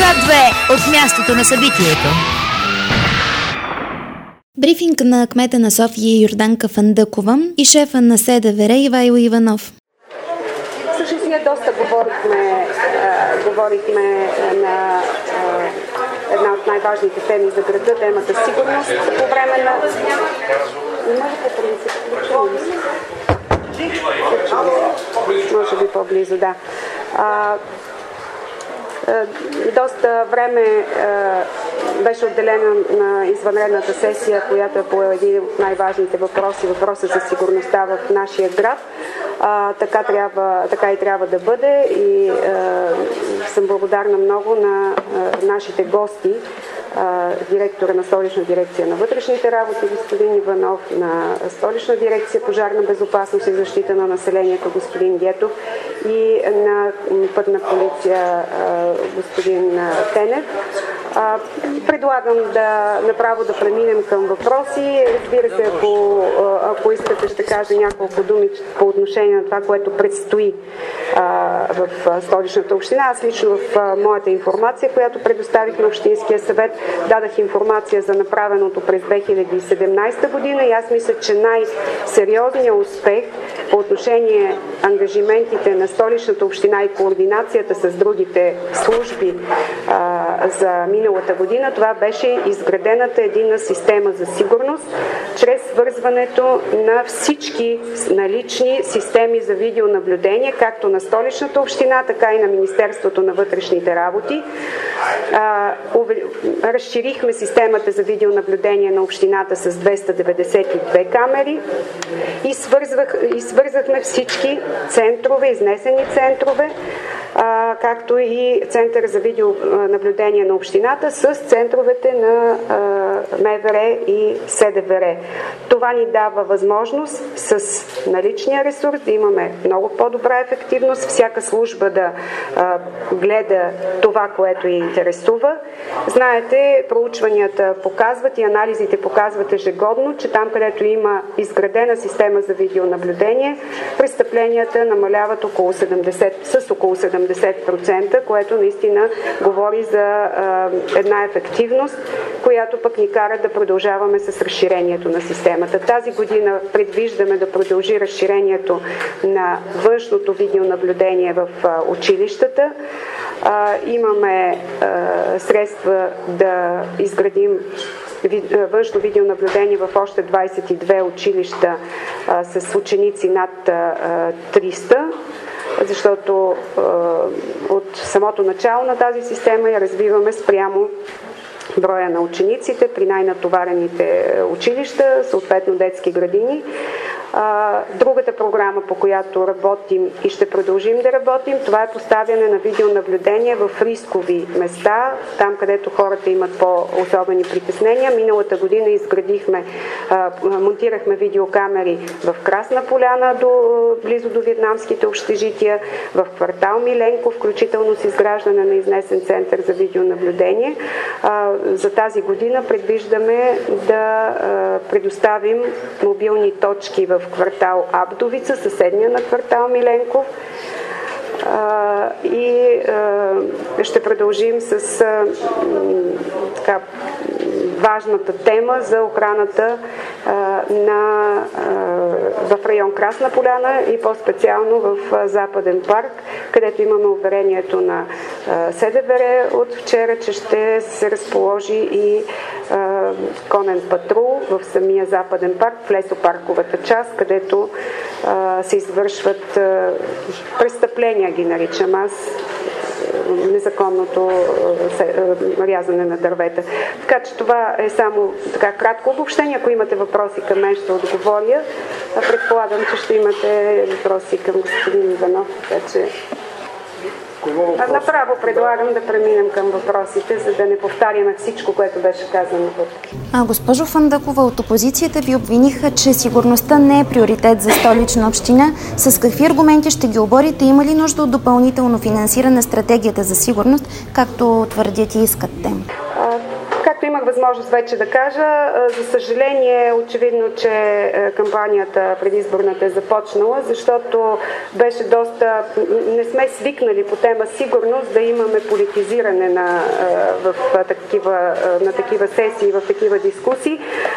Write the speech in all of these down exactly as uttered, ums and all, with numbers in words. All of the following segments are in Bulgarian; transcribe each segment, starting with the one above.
две от мястото на събитието. Брифинг на кмета на София Йорданка Фандъкова и шефа на СДВР Ивайло Иванов. Всъщност ние доста говорихме, а, говорихме на а, една от най-важните теми за града, темата сигурност по време на... Може би по-близо, да. А, доста време беше отделена на извънредната сесия, която е по един от най-важните въпроси, въпроса за сигурността в нашия град. А, така, трябва, така и трябва да бъде и а, съм благодарна много на а, нашите гости, а, директора на Столична дирекция на вътрешните работи господин Иванов, на Столична дирекция пожарна безопасност и защита на населението господин Гетов и на пътна полиция а, господин Тенев. А, предлагам да направо да преминем към въпроси. Разбира се, ако, ако искате, ще кажа няколко думи по отношение на това, което предстои а, в Столичната община. Аз лично в а, моята информация, която предоставих на Общинския съвет, дадах информация за направеното през две хиляди и седемнадесета година и аз мисля, че най-сериозният успех по отношение ангажиментите на Столичната община и координацията с другите служби а, за миналата година, това беше изградената единна система за сигурност, чрез свързването на всички налични системи за видеонаблюдение, както на Столичната община, така и на Министерството на вътрешните работи. А, разширихме системата за видеонаблюдение на общината с двеста деветдесет и две камери и, свързвах, и свързахме всички центрове, изнесени центрове, а, както и Център за видеонаблюдение на общината с центровете на а, МВР и СДВР. Това ни дава възможност с наличния ресурс да имаме много по-добра ефективност, всяка служба да а, гледа това, което я интересува. Знаете, проучванията показват и анализите показват ежегодно, че там, където има изградена система за видеонаблюдение, престъпленията намаляват около седемдесет, с около седемдесет процента, което наистина говори за а, една ефективност, която пък ни кара да продължаваме с разширението на системата. Тази година предвиждаме да продължи разширението на външното видеонаблюдение в а, училищата. А, имаме а, средства да изградим външно видеонаблюдение в още двадесет и две училища а, с ученици над а, триста, защото а, от самото начало на тази система я развиваме спрямо броя на учениците при най-натоварените училища, съответно детски градини. Другата програма, по която работим и ще продължим да работим, това е поставяне на видеонаблюдение в рискови места, там където хората имат по-особени притеснения. Миналата година изградихме, монтирахме видеокамери в Красна поляна, до, близо до виетнамските общежития, в квартал Миленко, включително с изграждане на изнесен център за видеонаблюдение. За тази година предвиждаме да предоставим мобилни точки в квартал Абдовица, съседния на квартал Миленков. И ще продължим с така важната тема за охраната на, в район Красна поляна и по-специално в Западен парк, където имаме уверението на СДВР от вчера, че ще се разположи и конен патрул в самия Западен парк, в лесопарковата част, където се извършват престъпления, ги наричам аз, незаконното рязане на дървета. Така че това е само така кратко обобщение. Ако имате въпроси към мен, ще отговоря. Предполагам, че ще имате въпроси към господин Иванов, така че направо предлагам да преминем към въпросите, за да не повтаряме всичко, което беше казано. А, госпожо Фандъкова, от опозицията ви обвиниха, че сигурността не е приоритет за Столична община. С какви аргументи ще ги оборите? Има ли нужда от допълнително финансиране на стратегията за сигурност, както твърдят и искат те? Както имах възможност вече да кажа. За съжаление, очевидно, че кампанията предизборната е започнала, защото беше доста... Не сме свикнали по тема сигурност да имаме политизиране на, в такива, на такива сесии, в такива дискусии.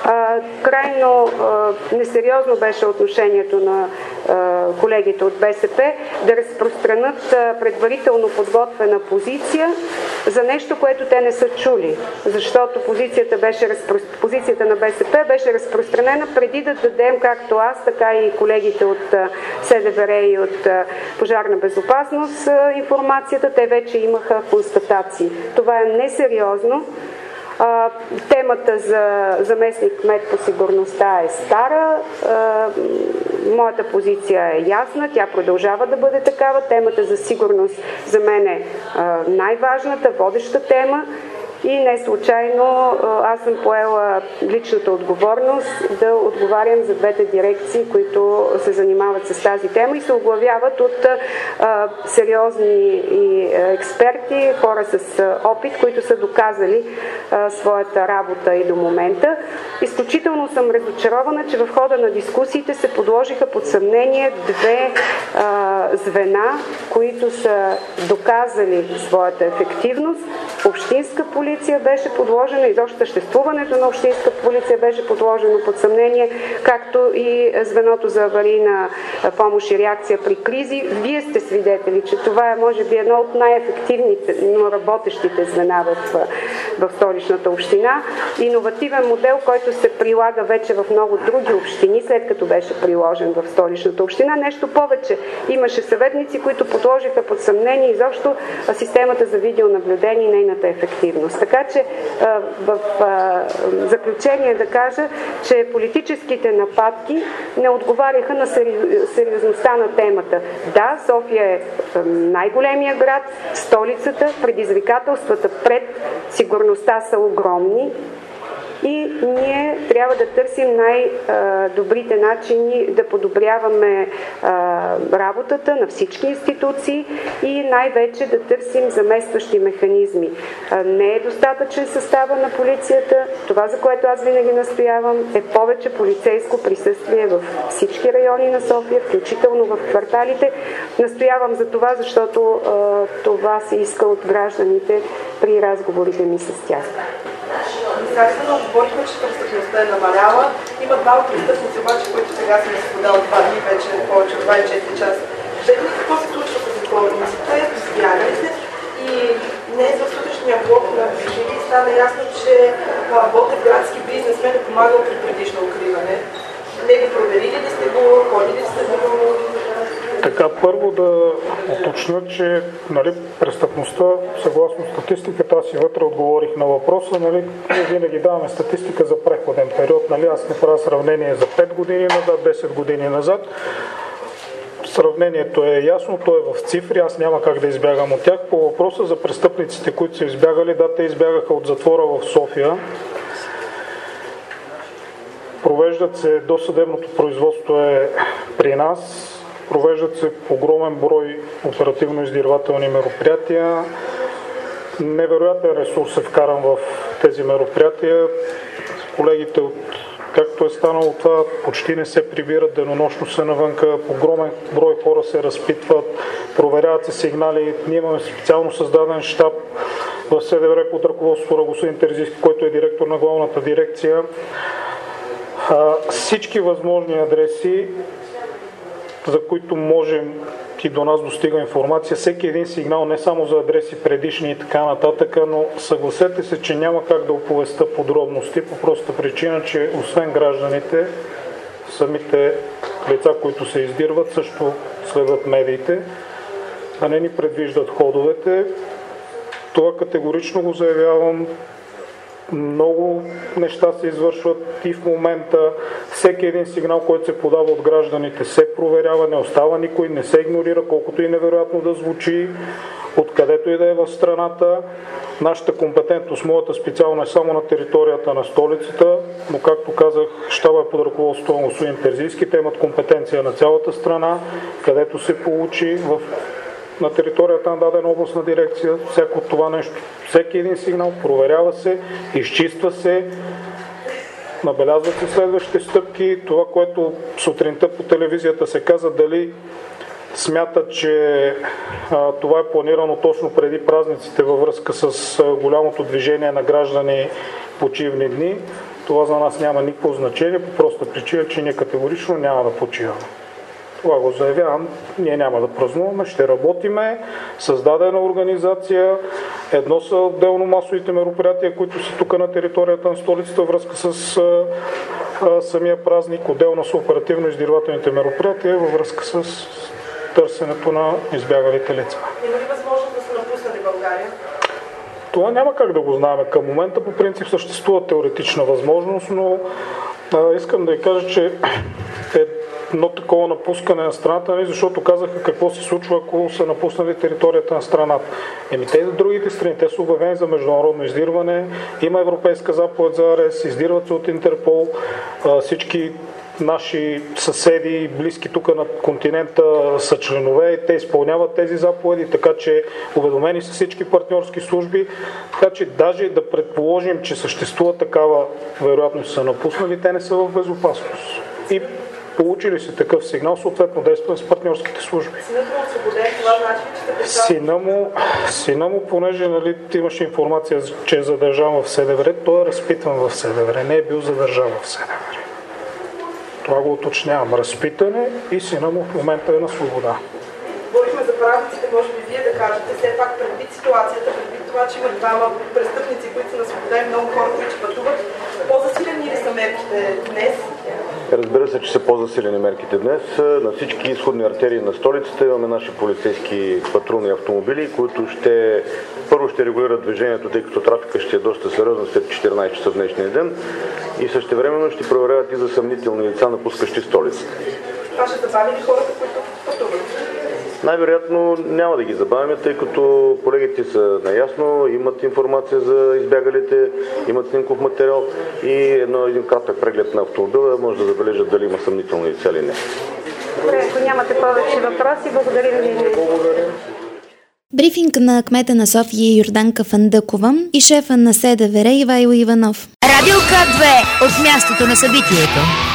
Крайно несериозно беше отношението на колегите от БСП да разпространят предварително подготвена позиция за нещо, което те не са чули, защото позицията, беше, позицията на БСП беше разпространена преди да дадем, както аз, така и колегите от СДВР и от Пожарна безопасност информацията, те вече имаха констатации. Това е несериозно. А, темата за заместник кмет по сигурността е стара. А, моята позиция е ясна, тя продължава да бъде такава. Темата за сигурност за мен е най-важната, водеща тема. И не случайно аз съм поела личната отговорност да отговарям за двете дирекции, които се занимават с тази тема и се оглавяват от а, сериозни и експерти, хора с опит, които са доказали а, своята работа и до момента. Изключително съм разочарована, че в хода на дискусиите се подложиха под съмнение две а, звена, които са доказали своята ефективност. Общинска полиция беше подложена, изобщо съществуването на общинска полиция беше подложено под съмнение, както и звеното за аварийна помощ и реакция при кризи. Вие сте свидетели, че това е може би едно от най-ефективните, но работещите звена в, в Столичната община. Иновативен модел, който се прилага вече в много други общини, след като беше приложен в Столичната община. Нещо повече. Имаше съветници, които подложиха под съмнение изобщо системата за видеонаблюдение и нейната ефективност. Така че в заключение да кажа, че политическите нападки не отговаряха на сериозността на темата. Да, София е най-големия град, столицата, предизвикателствата пред сигурността са огромни. И ние трябва да търсим най-добрите начини да подобряваме работата на всички институции и най-вече да търсим заместващи механизми. Не е достатъчен състава на полицията. Това, за което аз винаги настоявам, е повече полицейско присъствие в всички райони на София, включително в кварталите. Настоявам за това, защото това се иска от гражданите при разговорите ми с тях. Естествено, отговорихме, че престъпността е намаляла. Има двама престъпници, обаче, които сега са на свобода от два дни, вече повече от двадесет и четири часа. Виждате какво се случва като колоница? Те избягали се и днес в сутрешния блок на Вижили стана ясно, че Ботев градски бизнесмен е помагал при предишно укриване. Не го проверили ли сте го, ходили ли сте го? Така, първо да уточня, че нали, престъпността, съгласно статистиката, аз и вътре отговорих на въпроса, нали, ние винаги даваме статистика за преходен период, нали, аз не правя сравнение за пет години назад, десет години назад. Сравнението е ясно, то е в цифри, аз няма как да избягам от тях. По въпроса за престъпниците, които са избягали, да, те избягаха от затвора в София. Провеждат се, досъдебното производство е при нас. Провеждат се огромен брой оперативно-издирвателни мероприятия. Невероятен ресурс е вкаран в тези мероприятия. Колегите, от, както е станало това, почти не се прибират, денонощно са навънка. Огромен брой хора се разпитват, проверяват се сигнали. Ние имаме специално създаден щаб в СДВР под ръководството на господин Терзийски, който е директор на главната дирекция. А, всички възможни адреси, за които можем и до нас достига информация, всеки един сигнал, не само за адреси предишни и така нататък, но съгласете се, че няма как да оповеста подробности по проста причина, че освен гражданите, самите лица, които се издирват, също следват медиите, да не ни предвиждат ходовете. Това категорично го заявявам. Много неща се извършват и в момента. Всеки един сигнал, който се подава от гражданите, се проверява, не остава никой, не се игнорира, колкото и невероятно да звучи, откъдето и да е в страната. Нашата компетентност, моята специално е само на територията на столицата, но както казах, щаба е под ръководството на господин Терзийски, те имат компетенция на цялата страна, където се получи в на територията на дадена областна дирекция, всяко това нещо, всеки един сигнал проверява се, изчиства се, набелязват се следващите стъпки. Това, което сутринта по телевизията се каза, дали смятат, че а, това е планирано точно преди празниците във връзка с а, голямото движение на граждани почивни дни, това за нас няма никакво значение, по проста причина, че ние категорично няма да почиваме. Това го заявявам, ние няма да празнуваме, ще работиме, създадена организация, едно са отделно масовите мероприятия, които са тук на територията на столицата връзка с а, а, самия празник, отделно са оперативно-издирвателните мероприятия във връзка с търсенето на избягалите лица. Има ли възможност да са напуснали България? Това няма как да го знаем. Към момента по принцип съществува теоретична възможност, но а, искам да ви кажа, че е едно такова напускане на страната, нали, защото казаха какво се случва, ако са напуснали територията на страната. Еми те за другите страни, те са обявени за международно издирване, има европейска заповед за арест, издирват се от Интерпол, а, всички наши съседи, близки тук на континента са членове и те изпълняват тези заповеди, така че уведомени са всички партньорски служби, така че даже да предположим, че съществува такава вероятност са напуснали, те не са в безопасност. И получили се такъв сигнал, съответно действаме с партньорските служби. Синът му освободен, това значи, че сте Сина му, сина му, понеже нали, имаше информация, че е задържан в СДВР, той е разпитан в СДВР, не е бил задържан в СДВР. Това го уточнявам. Разпитане и сина му в момента е на свобода. Говорихме за правниците, може би вие да кажете, все пак предвид ситуацията, предвид това, че има двама престъпници, които са на свобода и много хора, които пътуват, по-засилени ли са мерките днес? Разбира се, че са по-засилени мерките днес. На всички изходни артерии на столицата имаме наши полицейски патрулни автомобили, които ще първо ще регулират движението, тъй като трафика ще е доста сериозен след четиринайсет часа в днешния ден и същевременно ще проверяват и за съмнителни лица, напускащи столицата. Това ще забави ли хората, които пътуват? Най-вероятно няма да ги забавяме, тъй като колегите са наясно, имат информация за избягалите, имат снимков материал и едно, един кратък преглед на автомобила може да забележат дали има съмнителни лица или не. Добре, ако нямате повече въпроси, благодаря ви. Брифинг на кмета на София Йорданка Фандъкова и шефа на СДВР Ивайло Иванов. Радио К две от мястото на събитието.